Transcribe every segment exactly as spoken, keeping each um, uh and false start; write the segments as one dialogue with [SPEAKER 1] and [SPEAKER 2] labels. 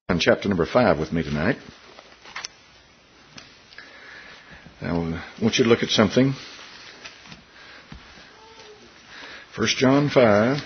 [SPEAKER 1] On chapter number five with me tonight. Now, I want you to look at something. First John five.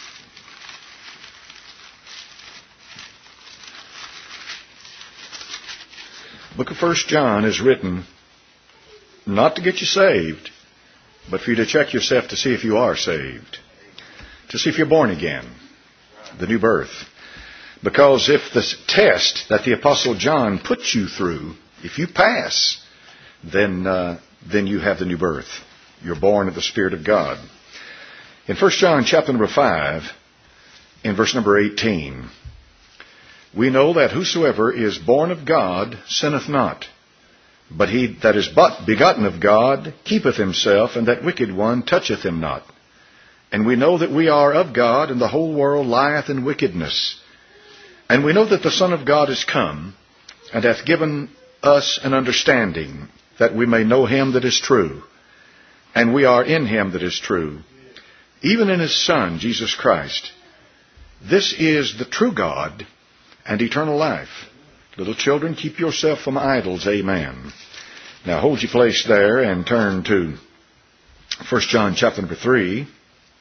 [SPEAKER 1] The book of First John is written not to get you saved, but for you to check yourself to see if you are saved, to see if you're born again, the new birth. Because if the test that the Apostle John puts you through, if you pass, then uh, then you have the new birth. You're born of the Spirit of God. In First John chapter number five, in verse number eighteen, we know that whosoever is born of God sinneth not, but he that is but begotten of God keepeth himself, and that wicked one toucheth him not. And we know that we are of God, and the whole world lieth in wickedness. And we know that the Son of God is come, and hath given us an understanding, that we may know him that is true. And we are in him that is true, even in his Son, Jesus Christ. This is the true God and eternal life. Little children, keep yourself from idols. Amen. Now hold your place there and turn to First John chapter number three,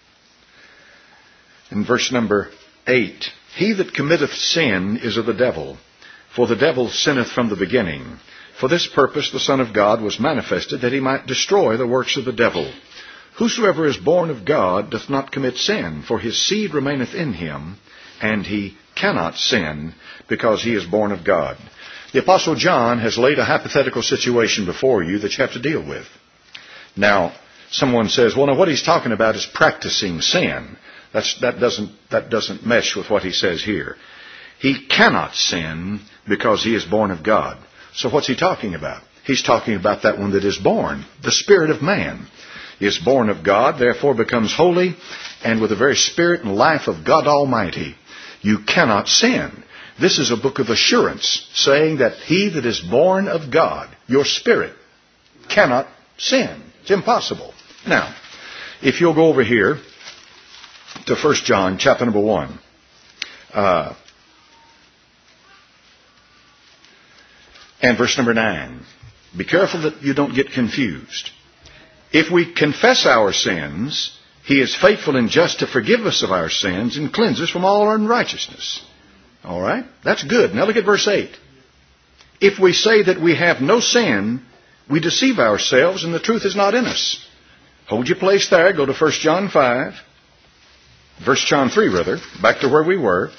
[SPEAKER 1] and verse number eight. He that committeth sin is of the devil, for the devil sinneth from the beginning. For this purpose the Son of God was manifested, that he might destroy the works of the devil. Whosoever is born of God doth not commit sin, for his seed remaineth in him, and he cannot sin, because he is born of God. The Apostle John has laid a hypothetical situation before you that you have to deal with. Now, someone says, well, now what he's talking about is practicing sin. That's, that doesn't that doesn't mesh with what he says here. He cannot sin because he is born of God. So what's he talking about? He's talking about that one that is born. The spirit of man is born of God, therefore becomes holy, and with the very spirit and life of God Almighty. You cannot sin. This is a book of assurance, saying that he that is born of God, your spirit, cannot sin. It's impossible. Now, if you'll go over here to First John chapter number one. Uh, and verse number nine. Be careful that you don't get confused. If we confess our sins, he is faithful and just to forgive us of our sins and cleanse us from all unrighteousness. All right? That's good. Now look at verse eight. If we say that we have no sin, we deceive ourselves and the truth is not in us. Hold your place there. Go to First John five. First John three, rather, back to where we were.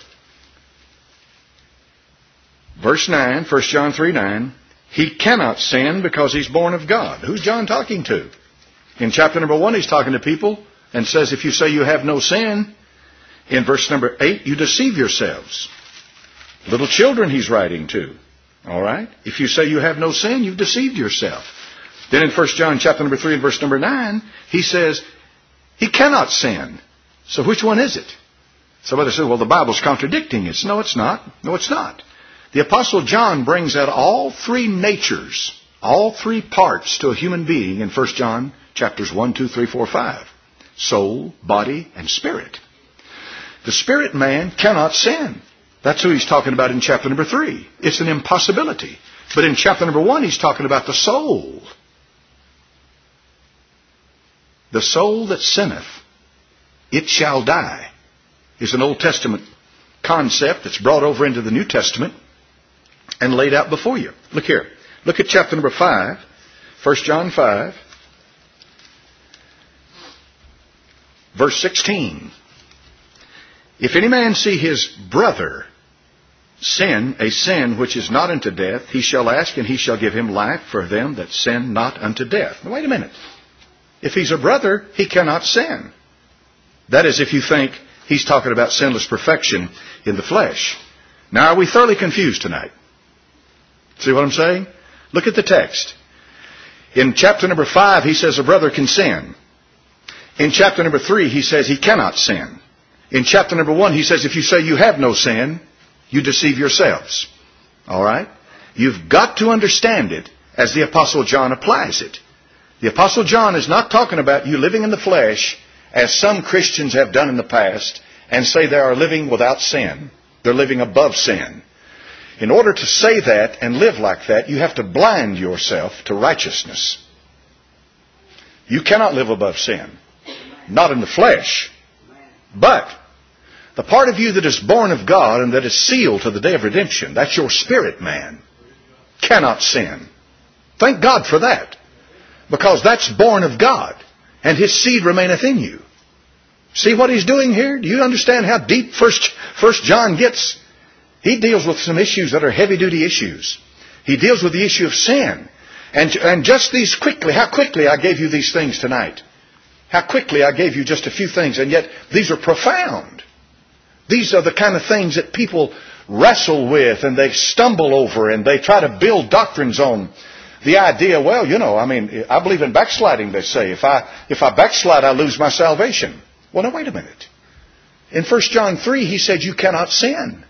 [SPEAKER 1] Verse nine, First John three nine. He cannot sin because he's born of God. Who's John talking to? In chapter number one, he's talking to people and says, if you say you have no sin, in verse number eight, you deceive yourselves. Little children he's writing to. All right? If you say you have no sin, you've deceived yourself. Then in First John chapter number three and verse number nine, he says, he cannot sin. So which one is it? Somebody says, well, the Bible's contradicting it. No, it's not. No, it's not. The Apostle John brings out all three natures, all three parts to a human being in First John chapters one, two, three, four, five. Soul, body, and spirit. The spirit man cannot sin. That's who he's talking about in chapter number three. It's an impossibility. But in chapter number one, he's talking about the soul. The soul that sinneth, it shall die, is an Old Testament concept that's brought over into the New Testament and laid out before you. Look here. Look at chapter number five, First John five, verse sixteen. If any man see his brother sin a sin which is not unto death, he shall ask, and he shall give him life for them that sin not unto death. Now, wait a minute. If he's a brother, he cannot sin. That is, if you think he's talking about sinless perfection in the flesh. Now, are we thoroughly confused tonight? See what I'm saying? Look at the text. In chapter number five, he says a brother can sin. In chapter number three, he says he cannot sin. In chapter number one, he says if you say you have no sin, you deceive yourselves. All right? You've got to understand it as the Apostle John applies it. The Apostle John is not talking about you living in the flesh as some Christians have done in the past and say they are living without sin. They're living above sin. In order to say that and live like that, you have to blind yourself to righteousness. You cannot live above sin. Not in the flesh. But the part of you that is born of God and that is sealed to the day of redemption, that's your spirit man, cannot sin. Thank God for that. Because that's born of God. And His seed remaineth in you. See what He's doing here? Do you understand how deep First, First John gets? He deals with some issues that are heavy-duty issues. He deals with the issue of sin. And, and just these quickly, how quickly I gave you these things tonight. How quickly I gave you just a few things, and yet these are profound. These are the kind of things that people wrestle with and they stumble over and they try to build doctrines on. The idea, well, you know, I mean, I believe in backsliding, they say. If I, if I backslide, I lose my salvation. Well, now, wait a minute. In First John three, he said you cannot sin.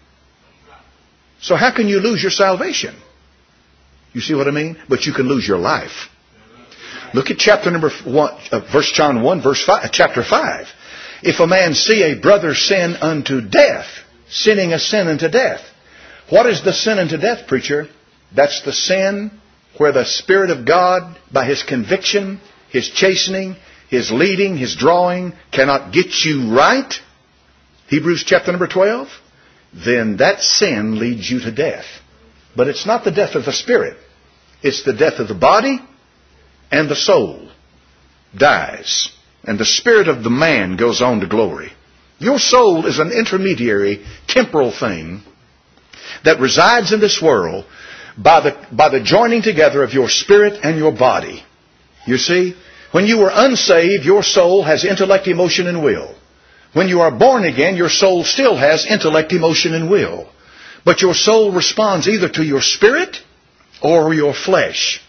[SPEAKER 1] So how can you lose your salvation? You see what I mean? But you can lose your life. Look at chapter number one, uh, verse John one, verse five, chapter five. If a man see a brother sin unto death, sinning a sin unto death. What is the sin unto death, preacher? That's the sin where the Spirit of God, by His conviction, His chastening, His leading, His drawing, cannot get you right. Hebrews chapter number twelve. Then that sin leads you to death. But it's not the death of the spirit. It's the death of the body, and the soul dies. And the spirit of the man goes on to glory. Your soul is an intermediary, temporal thing that resides in this world by the, by the joining together of your spirit and your body. You see, when you were unsaved, your soul has intellect, emotion, and will. When you are born again, your soul still has intellect, emotion, and will. But your soul responds either to your spirit or your flesh.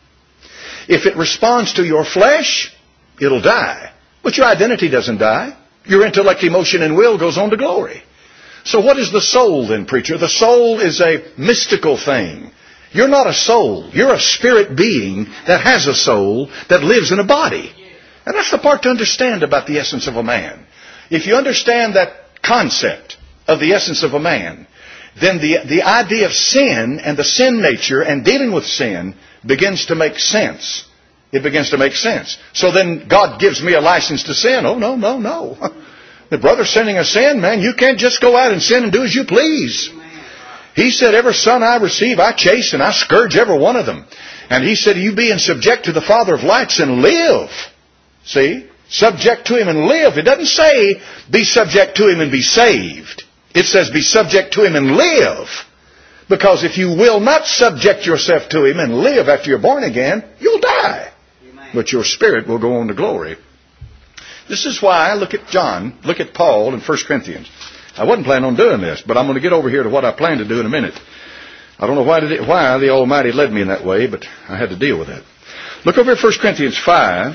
[SPEAKER 1] If it responds to your flesh, it'll die. But your identity doesn't die. Your intellect, emotion, and will goes on to glory. So what is the soul then, preacher? The soul is a mystical thing. You're not a soul. You're a spirit being that has a soul that lives in a body. And that's the part to understand about the essence of a man. If you understand that concept of the essence of a man, then the, the idea of sin and the sin nature and dealing with sin begins to make sense. It begins to make sense. So then God gives me a license to sin. Oh, no, no, no. The brother's sinning a sin, man. You can't just go out and sin and do as you please. He said, every son I receive, I chasten, I scourge every one of them. And He said, you being subject to the Father of lights and live. See? Subject to Him and live. It doesn't say be subject to Him and be saved. It says be subject to Him and live. Because if you will not subject yourself to Him and live after you're born again, you'll die. Amen. But your spirit will go on to glory. This is why, look at John, look at Paul in First Corinthians. I wasn't planning on doing this, but I'm going to get over here to what I plan to do in a minute. I don't know why, did it, why the Almighty led me in that way, but I had to deal with that. Look over at First Corinthians five.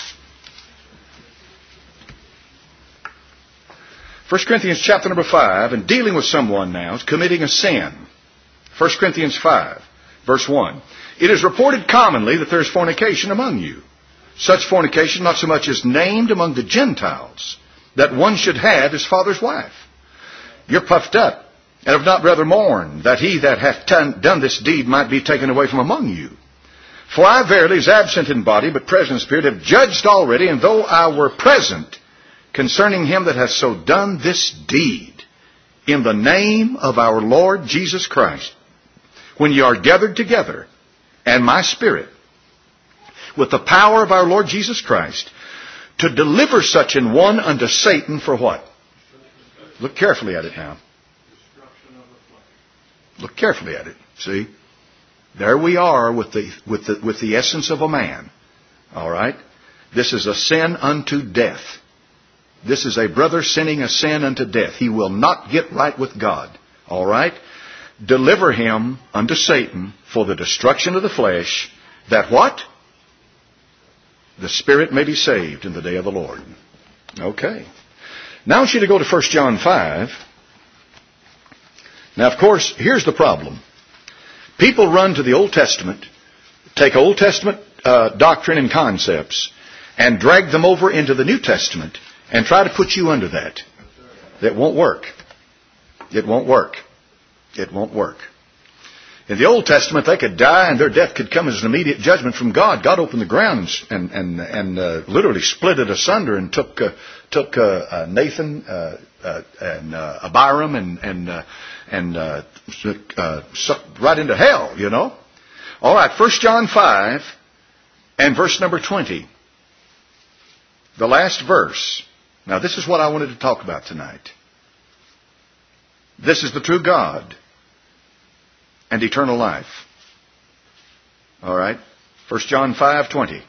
[SPEAKER 1] First Corinthians chapter number five, and dealing with someone now is committing a sin. First Corinthians five, verse one. It is reported commonly that there is fornication among you. Such fornication not so much as named among the Gentiles, that one should have his father's wife. You're puffed up, and have not rather mourned, that he that hath done this deed might be taken away from among you. For I verily, as absent in body, but present in spirit, have judged already, and though I were present, concerning him that hath so done this deed, in the name of our Lord Jesus Christ, when ye are gathered together, and my spirit, with the power of our Lord Jesus Christ, to deliver such an one unto Satan for what? Look carefully at it now. Look carefully at it. See? There we are with the, with the, with the essence of a man. All right? This is a sin unto death. This is a brother sinning a sin unto death. He will not get right with God. All right? Deliver him unto Satan for the destruction of the flesh, that what? The spirit may be saved in the day of the Lord. Okay. Now I want you to go to First John five. Now, of course, here's the problem. People run to the Old Testament, take Old Testament uh, doctrine and concepts, and drag them over into the New Testament, and try to put you under that. It won't work. It won't work. It won't work. In the Old Testament, they could die and their death could come as an immediate judgment from God. God opened the ground and and and uh, literally split it asunder and took uh, took uh, uh, Nathan uh, uh, and uh, Abiram and and uh, and uh, uh, sucked right into hell. You know. All right, First John five and verse number twenty. The last verse. Now, this is what I wanted to talk about tonight. This is the true God and eternal life. All right? First John five twenty.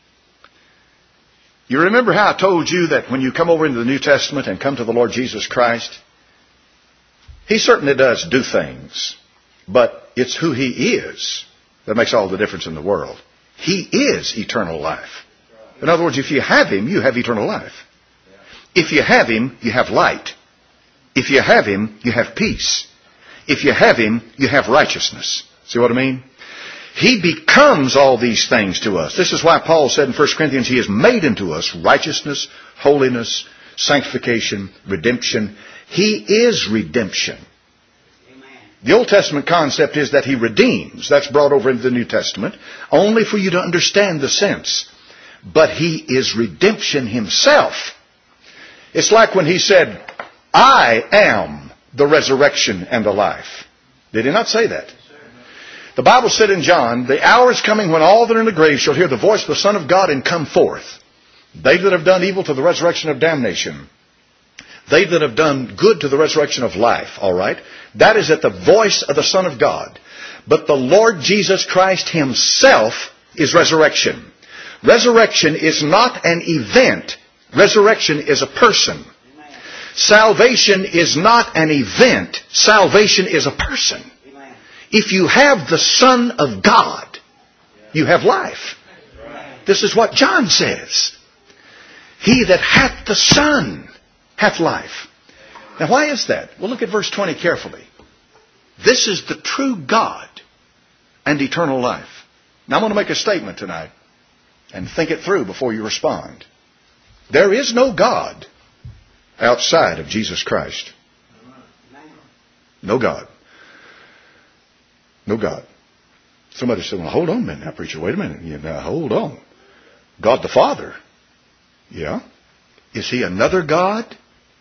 [SPEAKER 1] You remember how I told you that when you come over into the New Testament and come to the Lord Jesus Christ, He certainly does do things, but it's who He is that makes all the difference in the world. He is eternal life. In other words, if you have Him, you have eternal life. If you have Him, you have light. If you have Him, you have peace. If you have Him, you have righteousness. See what I mean? He becomes all these things to us. This is why Paul said in First Corinthians, He has made unto us righteousness, holiness, sanctification, redemption. He is redemption. The Old Testament concept is that He redeems. That's brought over into the New Testament, only for you to understand the sense. But He is redemption Himself. It's like when He said, I am the resurrection and the life. Did He not say that? The Bible said in John, the hour is coming when all that are in the grave shall hear the voice of the Son of God and come forth. They that have done evil to the resurrection of damnation. They that have done good to the resurrection of life. All right? That is at the voice of the Son of God. But the Lord Jesus Christ Himself is resurrection. Resurrection is not an event. Resurrection is a person. Salvation is not an event. Salvation is a person. If you have the Son of God, you have life. This is what John says. He that hath the Son hath life. Now why is that? Well, look at verse twenty carefully. This is the true God and eternal life. Now I'm going to make a statement tonight and think it through before you respond. There is no God outside of Jesus Christ. No God. No God. Somebody said, well, hold on a minute now, preacher. Wait a minute. You know, hold on. God the Father. Yeah. Is He another God?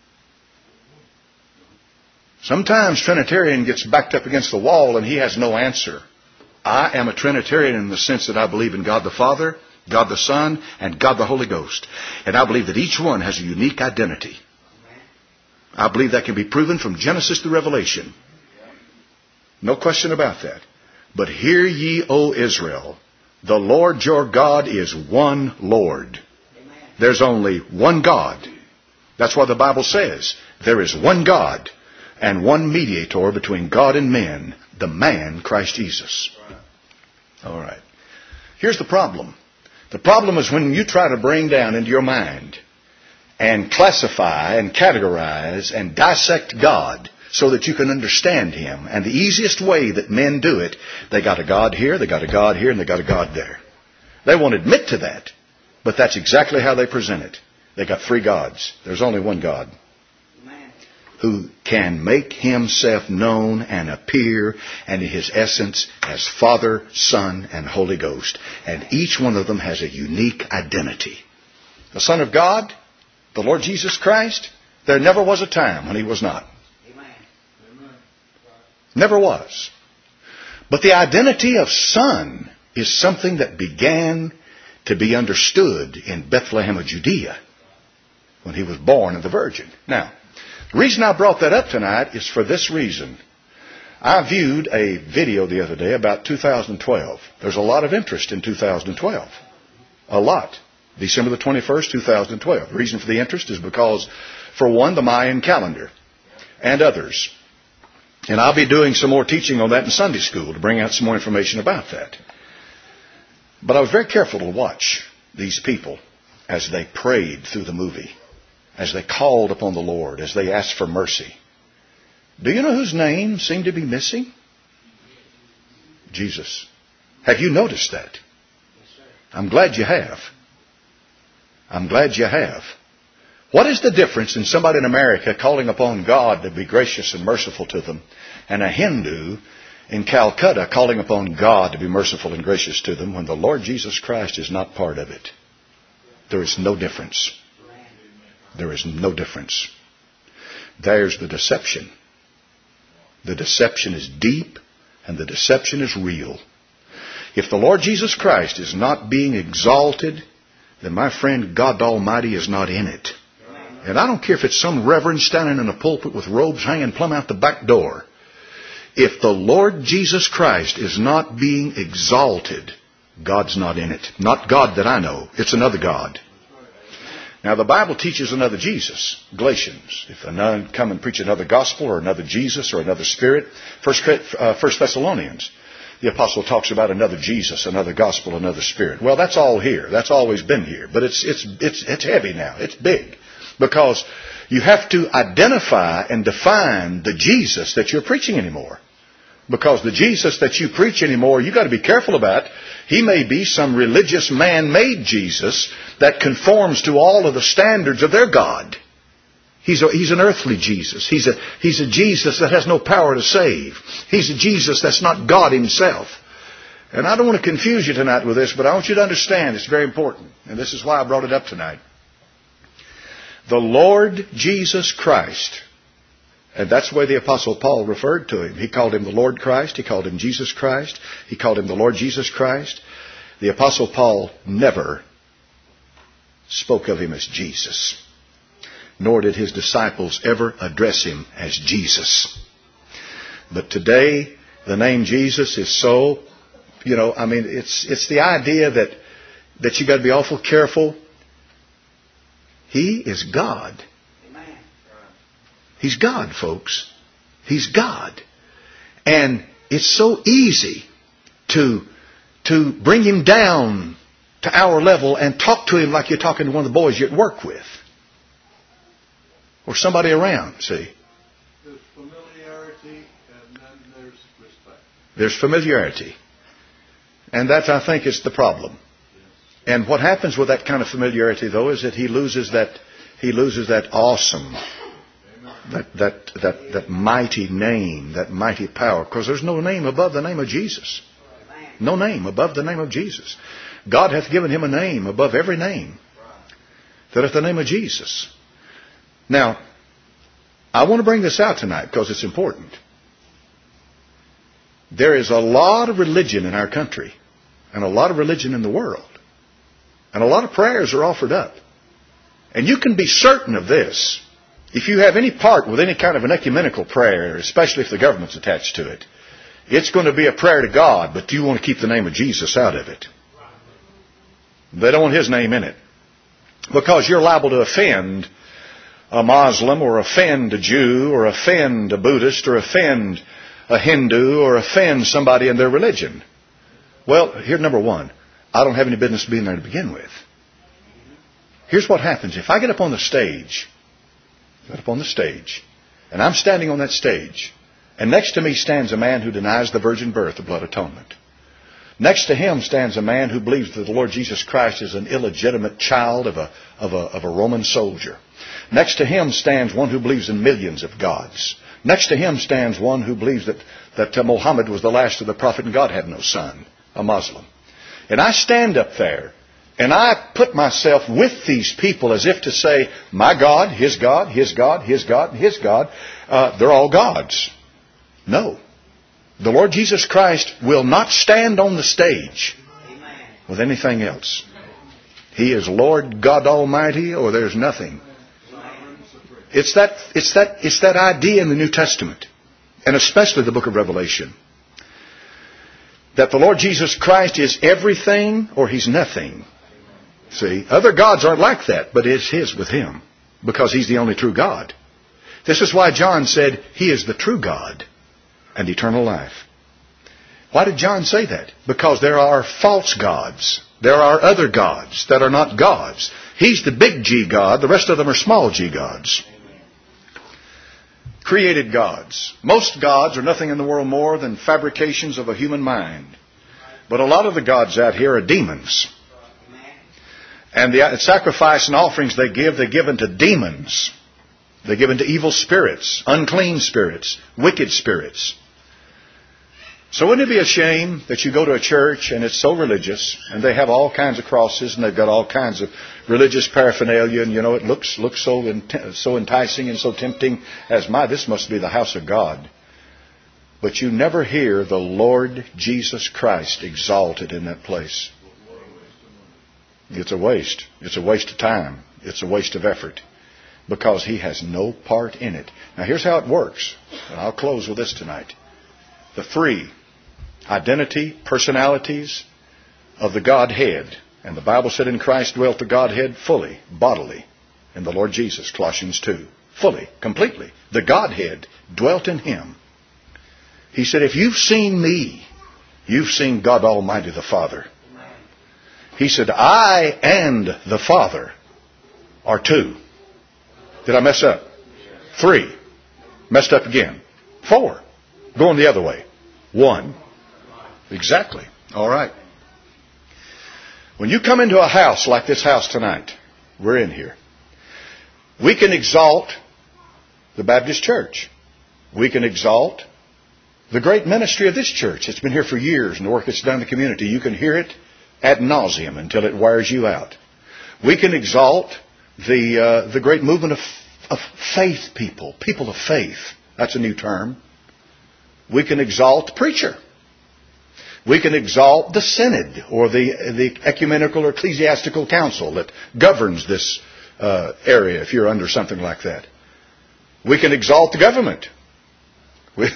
[SPEAKER 1] Sometimes Trinitarian gets backed up against the wall and he has no answer. I am a Trinitarian in the sense that I believe in God the Father, God the Son, and God the Holy Ghost. And I believe that each one has a unique identity. I believe that can be proven from Genesis to Revelation. No question about that. But hear ye, O Israel, the Lord your God is one Lord. There's only one God. That's what the Bible says. There is one God and one mediator between God and men, the man Christ Jesus. All right. Here's the problem. The problem is when you try to bring down into your mind and classify and categorize and dissect God so that you can understand Him. And the easiest way that men do it, they got a God here, they got a God here, and they got a God there. They won't admit to that, but that's exactly how they present it. They got three gods. There's only one God who can make Himself known and appear and in His essence as Father, Son, and Holy Ghost. And each one of them has a unique identity. The Son of God, the Lord Jesus Christ, there never was a time when He was not. Never was. But the identity of Son is something that began to be understood in Bethlehem of Judea when He was born of the Virgin. Now, the reason I brought that up tonight is for this reason. I viewed a video the other day about two thousand twelve. There's a lot of interest in two thousand twelve. A lot. December the twenty-first, two thousand twelve. The reason for the interest is because, for one, the Mayan calendar and others. And I'll be doing some more teaching on that in Sunday school to bring out some more information about that. But I was very careful to watch these people as they prayed through the movie, as they called upon the Lord, as they asked for mercy. Do you know whose name seemed to be missing? Jesus. Have you noticed that? I'm glad you have. I'm glad you have. What is the difference in somebody in America calling upon God to be gracious and merciful to them, and a Hindu in Calcutta calling upon God to be merciful and gracious to them when the Lord Jesus Christ is not part of it. There is no difference. There is no difference. There's the deception. The deception is deep and the deception is real. If the Lord Jesus Christ is not being exalted, then my friend, God Almighty is not in it. And I don't care if it's some reverend standing in a pulpit with robes hanging plumb out the back door. If the Lord Jesus Christ is not being exalted, God's not in it. Not God that I know. It's another God. Now the Bible teaches another Jesus. Galatians. If a nun come and preach another gospel or another Jesus or another spirit. First, uh, First Thessalonians. The apostle talks about another Jesus, another gospel, another spirit. Well, that's all here. That's always been here. But it's, it's, it's, it's heavy now. It's big. Because you have to identify and define the Jesus that you're preaching anymore. Because the Jesus that you preach anymore, you've got to be careful about. He may be some religious man-made Jesus that conforms to all of the standards of their God. He's, a, he's an earthly Jesus. He's a, he's a Jesus that has no power to save. He's a Jesus that's not God himself. And I don't want to confuse you tonight with this, but I want you to understand it's very important. And this is why I brought it up tonight. The Lord Jesus Christ, and that's the way the Apostle Paul referred to him. He called him the Lord Christ. He called him Jesus Christ. He called him the Lord Jesus Christ. The Apostle Paul never spoke of him as Jesus. Nor did his disciples ever address him as Jesus. But today, the name Jesus is so, you know, I mean, it's it's the idea that, that you got to be awful careful. He is God. He's God, folks. He's God. And it's so easy to, to bring him down to our level and talk to him like you're talking to one of the boys you at work with. Or somebody around, see.
[SPEAKER 2] There's familiarity and then there's respect.
[SPEAKER 1] There's familiarity. And that, I think, is the problem. And what happens with that kind of familiarity, though, is that he loses that he loses that awesome, that that that that mighty name, that mighty power. Because there's no name above the name of Jesus. No name above the name of Jesus. God hath given him a name above every name. That at the name of Jesus. Now, I want to bring this out tonight because it's important. There is a lot of religion in our country and a lot of religion in the world. And a lot of prayers are offered up. And you can be certain of this. If you have any part with any kind of an ecumenical prayer, especially if the government's attached to it, it's going to be a prayer to God, but you want to keep the name of Jesus out of it. They don't want his name in it. Because you're liable to offend a Muslim or offend a Jew or offend a Buddhist or offend a Hindu or offend somebody in their religion. Well, here's number one. I don't have any business being there to begin with. Here's what happens. If I get up on the stage, get up on the stage, and I'm standing on that stage, and next to me stands a man who denies the virgin birth, the blood atonement. Next to him stands a man who believes that the Lord Jesus Christ is an illegitimate child of a, of a, of a Roman soldier. Next to him stands one who believes in millions of gods. Next to him stands one who believes that, that uh, Muhammad was the last of the prophet and God had no son, a Muslim. And I stand up there and I put myself with these people as if to say, my God, his God, his God, his God, and his God, uh, they're all gods. No. The Lord Jesus Christ will not stand on the stage with anything else. He is Lord God Almighty, or there's nothing. It's that, it's that, it's that idea in the New Testament, and especially the book of Revelation, that the Lord Jesus Christ is everything or he's nothing. See, other gods aren't like that, but it's his with him, because he's the only true God. This is why John said he is the true God and eternal life. Why did John say that? Because there are false gods. There are other gods that are not gods. He's the big G God. The rest of them are small g gods. Created gods. Most gods are nothing in the world more than fabrications of a human mind. But a lot of the gods out here are demons. And the sacrifice and offerings they give, they're given to demons. They're given to evil spirits, unclean spirits, wicked spirits. So wouldn't it be a shame that you go to a church and it's so religious and they have all kinds of crosses and they've got all kinds of religious paraphernalia and, you know, it looks looks so ent- so enticing and so tempting as, my, this must be the house of God. But you never hear the Lord Jesus Christ exalted in that place. It's a waste. It's a waste of time. It's a waste of effort. Because He has no part in it. Now here's how it works. And I'll close with this tonight. The three identity, personalities of the Godhead. And the Bible said in Christ dwelt the Godhead fully, bodily, in the Lord Jesus, Colossians two. Fully, completely. The Godhead dwelt in Him. He said, if you've seen me, you've seen God Almighty the Father. He said, I and the Father are two. Did I mess up? Three. Messed up again. Four. Going the other way. One. Exactly. All right. When you come into a house like this house tonight, we're in here, we can exalt the Baptist Church. We can exalt the great ministry of this church. It's been here for years, and the work it's done in the community. You can hear it ad nauseum until it wears you out. We can exalt the uh, the great movement of, of faith people, people of faith. That's a new term. We can exalt the preacher. We can exalt the synod or the the ecumenical or ecclesiastical council that governs this uh, area, if you're under something like that. We can exalt the government. We,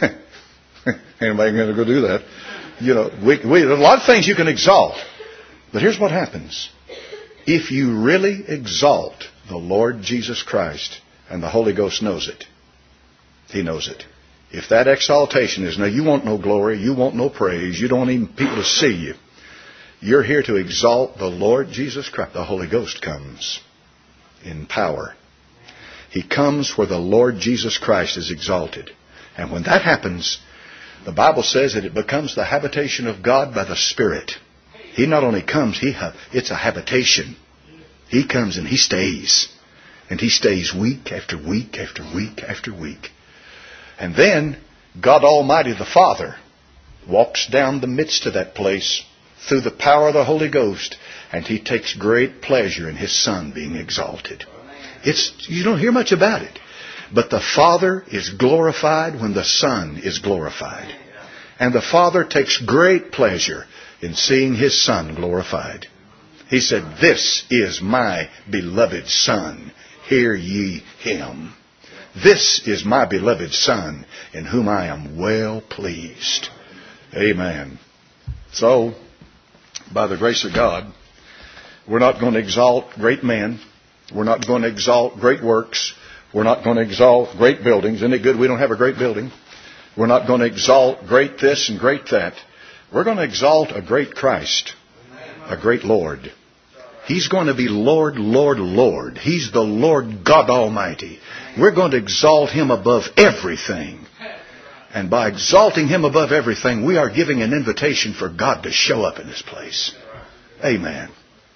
[SPEAKER 1] anybody going to go do that? You know, we, we, there's a lot of things you can exalt. But here's what happens. If you really exalt the Lord Jesus Christ, and the Holy Ghost knows it, He knows it. If that exaltation is, now you want no glory, you want no praise, you don't want even people to see you. You're here to exalt the Lord Jesus Christ. The Holy Ghost comes in power. He comes where the Lord Jesus Christ is exalted. And when that happens, the Bible says that it becomes the habitation of God by the Spirit. He not only comes, he ha- it's a habitation. He comes and He stays. And He stays week after week after week after week. And then God Almighty the Father walks down the midst of that place through the power of the Holy Ghost, and He takes great pleasure in His Son being exalted. It's, you don't hear much about it. But the Father is glorified when the Son is glorified. And the Father takes great pleasure in seeing His Son glorified. He said, this is my beloved Son. Hear ye Him. This is my beloved Son, in whom I am well pleased. Amen. So, by the grace of God, we're not going to exalt great men. We're not going to exalt great works. We're not going to exalt great buildings. Isn't it good we don't have a great building? We're not going to exalt great this and great that. We're going to exalt a great Christ, a great Lord. He's going to be Lord, Lord, Lord. He's the Lord God Almighty. We're going to exalt Him above everything. And by exalting Him above everything, we are giving an invitation for God to show up in this place. Amen.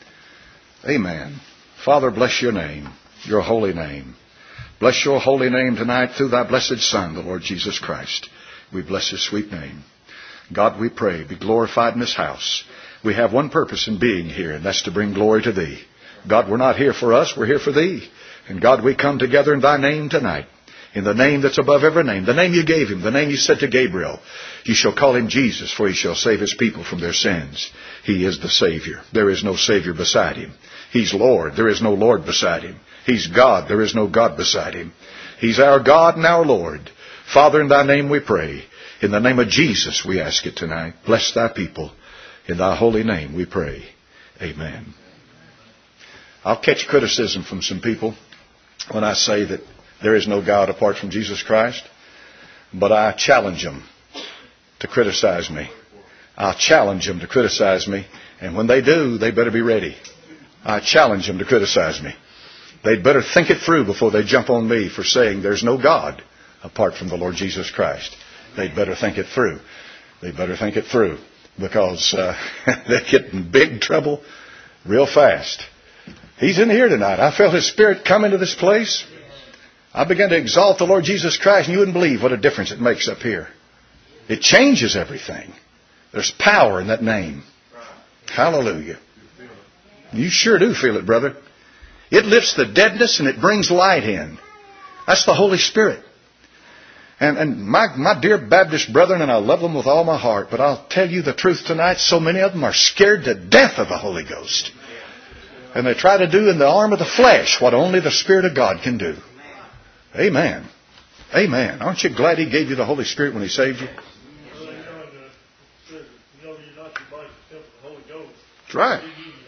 [SPEAKER 1] Amen. Father, bless Your name, Your holy name. Bless Your holy name tonight through Thy blessed Son, the Lord Jesus Christ. We bless His sweet name. God, we pray, be glorified in this house. We have one purpose in being here, and that's to bring glory to Thee. God, we're not here for us, we're here for Thee. And God, we come together in Thy name tonight. In the name that's above every name. The name You gave Him. The name You said to Gabriel. You shall call Him Jesus, for He shall save His people from their sins. He is the Savior. There is no Savior beside Him. He's Lord. There is no Lord beside Him. He's God. There is no God beside Him. He's our God and our Lord. Father, in Thy name we pray. In the name of Jesus we ask it tonight. Bless Thy people. In Thy holy name we pray. Amen. I'll catch criticism from some people when I say that there is no God apart from Jesus Christ. But I challenge them to criticize me. I'll challenge them to criticize me. And when they do, they better be ready. I challenge them to criticize me. They'd better think it through before they jump on me for saying there's no God apart from the Lord Jesus Christ. They'd better think it through. They'd better think it through. Because uh, they get in big trouble real fast. He's in here tonight. I felt His Spirit come into this place. I began to exalt the Lord Jesus Christ, and you wouldn't believe what a difference it makes up here. It changes everything. There's power in that name. Hallelujah. You sure do feel it, brother. It lifts the deadness and it brings light in. That's the Holy Spirit. And, and my, my dear Baptist brethren, and I love them with all my heart, but I'll tell you the truth tonight, so many of them are scared to death of the Holy Ghost. And they try to do in the arm of the flesh what only the Spirit of God can do. Amen. Amen. Aren't you glad He gave you the Holy Spirit when He saved you? That's right.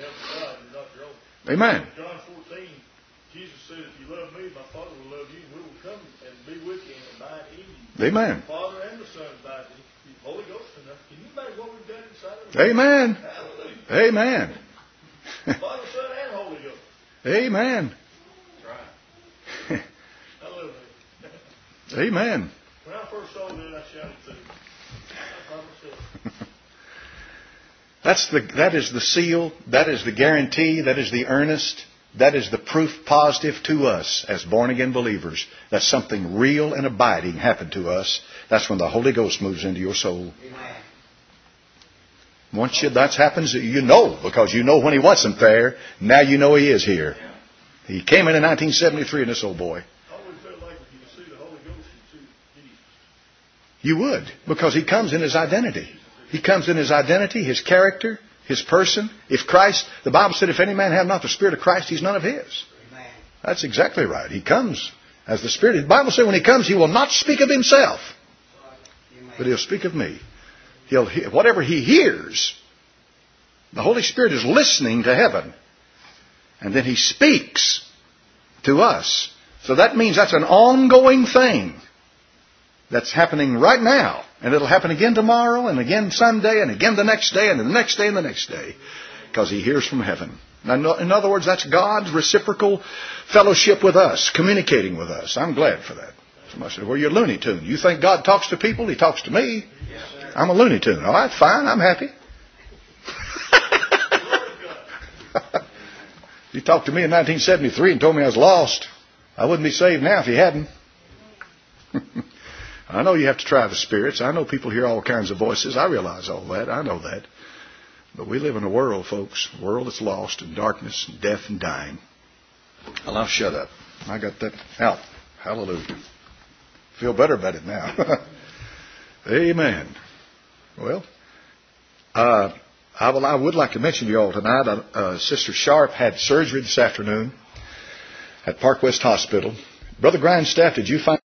[SPEAKER 1] Amen.
[SPEAKER 2] John fourteen, Jesus said, if you love me, my Father will love you, and we will come and be with you and abide in you.
[SPEAKER 1] Amen.
[SPEAKER 2] The Father and the Son abide in you. The Holy Ghost enough. Can you imagine what we've done inside of us?
[SPEAKER 1] Amen.
[SPEAKER 2] Hallelujah.
[SPEAKER 1] Amen.
[SPEAKER 2] Father, Son, and Holy Ghost.
[SPEAKER 1] Amen.
[SPEAKER 2] That's right. Hallelujah.
[SPEAKER 1] Amen.
[SPEAKER 2] When I first saw that, I shouted to him. I myself.
[SPEAKER 1] That's the, that is the seal. That is the guarantee. That is the earnest. That is the proof positive to us as born-again believers that something real and abiding happened to us. That's when the Holy Ghost moves into your soul. Amen. Once you, that happens, you know, because you know when He wasn't there. Now you know He is here. He came in in nineteen seventy-three in this old boy.
[SPEAKER 2] I always felt like if you could see the Holy Ghost, you'd see Jesus.
[SPEAKER 1] You would, because He comes in His identity. He comes in His identity, His character, His person. If Christ, the Bible said, if any man have not the Spirit of Christ, he's none of His. Amen. That's exactly right. He comes as the Spirit. The Bible said when He comes, He will not speak of Himself, Amen. But He'll speak of me. He'll hear, whatever He hears, the Holy Spirit is listening to heaven. And then He speaks to us. So that means that's an ongoing thing that's happening right now. And it'll happen again tomorrow, and again Sunday, and again the next day, and the next day, and the next day. Because He hears from heaven. Now, in other words, that's God's reciprocal fellowship with us, communicating with us. I'm glad for that. Somebody said, well, you're a Looney Tune. You think God talks to people? He talks to me. I'm a Looney Tune. All right, fine. I'm happy. He talked to me in nineteen seventy-three and told me I was lost. I wouldn't be saved now if He hadn't. I know you have to try the spirits. I know people hear all kinds of voices. I realize all that. I know that. But we live in a world, folks, a world that's lost in darkness and death and dying. Well, I'll shut up. I got that out. Hallelujah. Feel better about it now. Amen. Well, uh, I, will, I would like to mention to you all tonight, uh, uh, Sister Sharp had surgery this afternoon at Park West Hospital. Brother Grindstaff, did you find